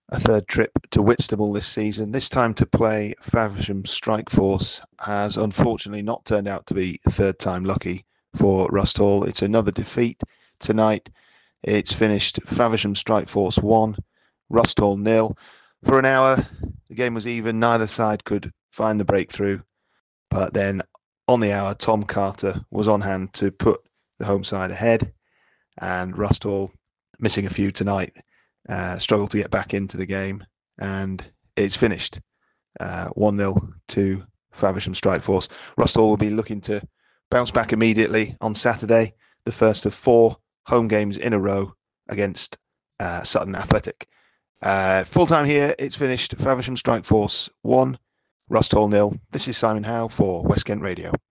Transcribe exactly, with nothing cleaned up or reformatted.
A third trip to Whitstable this season, this time to play Faversham Strikeforce, has unfortunately not turned out to be third time lucky for Rust Hall. It's another defeat tonight. It's finished Faversham Strikeforce one, Rust Hall nil. For an hour, the game was even. Neither side could find the breakthrough. But then on the hour, Tom Carter was on hand to put the home side ahead, and Rust Hall, missing a few tonight, uh, struggled to get back into the game, and it's finished uh, one nil to Faversham Strikeforce. Rust Hall will be looking to bounce back immediately on Saturday, the first of four home games in a row against uh, Sutton Athletic. Uh, full time here, it's finished Faversham Strikeforce one, Rust Hall nil. This is Simon Howe for West Kent Radio.